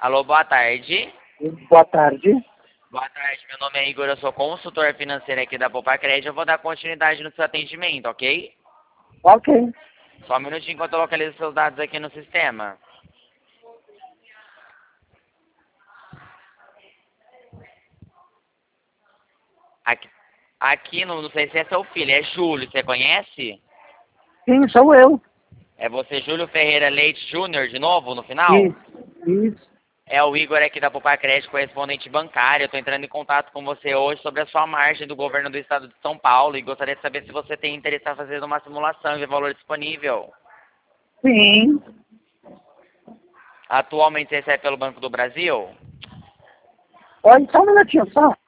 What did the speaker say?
Alô, boa tarde. Boa tarde. Boa tarde, meu nome é Igor, eu sou consultor financeiro aqui da Poupa Crédito. Eu vou dar continuidade no seu atendimento, ok? Ok. Só um minutinho enquanto eu localizo seus dados aqui no sistema. Aqui não sei se é seu filho, é Júlio, você conhece? Sim, sou eu. É você, Júlio Ferreira Leite Júnior, de novo, no final? Isso. É o Igor aqui da Poupa Crédito, correspondente bancário. Eu estou entrando em contato com você hoje sobre a sua margem do governo do estado de São Paulo e gostaria de saber se você tem interesse em fazer uma simulação e ver valor disponível. Sim. Atualmente você recebe pelo Banco do Brasil? Olha, só um minutinho, só.